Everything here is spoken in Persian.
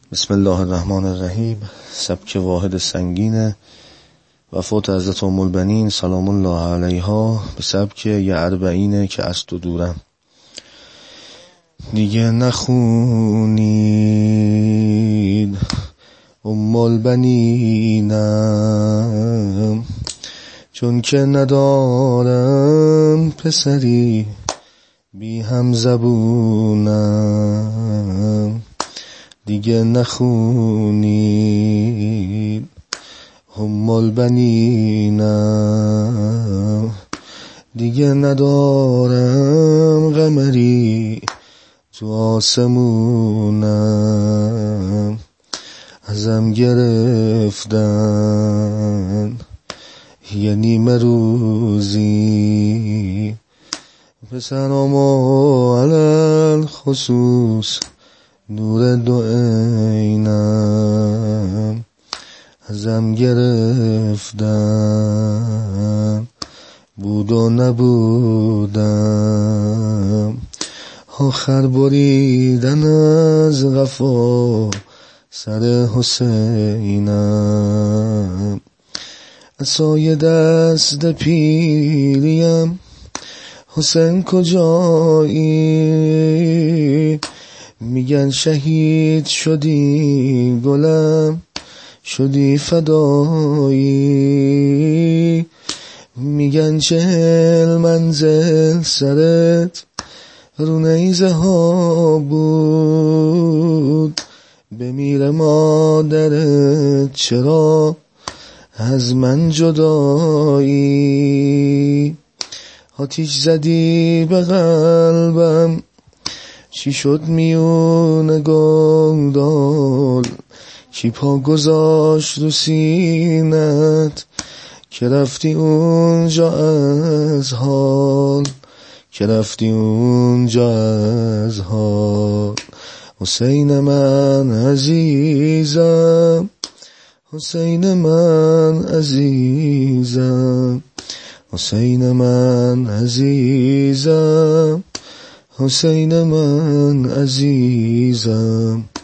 بسم الله الرحمن الرحیم. سبک واحد سنگینه وفات حضرت ام البنین سلام الله علیها به سبک یه اربعینه که از تو دورم. دیگه نخونید ام البنینم، چون که ندارم پسری بی هم زبونم. دیگه نخونید ام البنینم، دیگه ندارم قمری تو آسمونم. ازم گرفتن یه نیمه روزی، پسرامو علل خصوص نور دو عینم. ازم گرفتن بود و نبودم، آخر بریدن از قفا سر حسینم. عصای دست پیریم حسین کجایی؟ میگن شهید شدی گلم، شدی فدایی. میگن 40 منزل سرت رو نیزه ها بود، بمیره مادرت چرا از من جدایی؟ آتیش زدی به قلبم چی شد میون گلدال؟ کی پا گذاشت رو سینت که رفتی اونجا از حال، که رفتی اونجا از حال؟ حسین من عزیزم، حسین من عزیزم، حسین من عزیزم، حسین من عزیزم.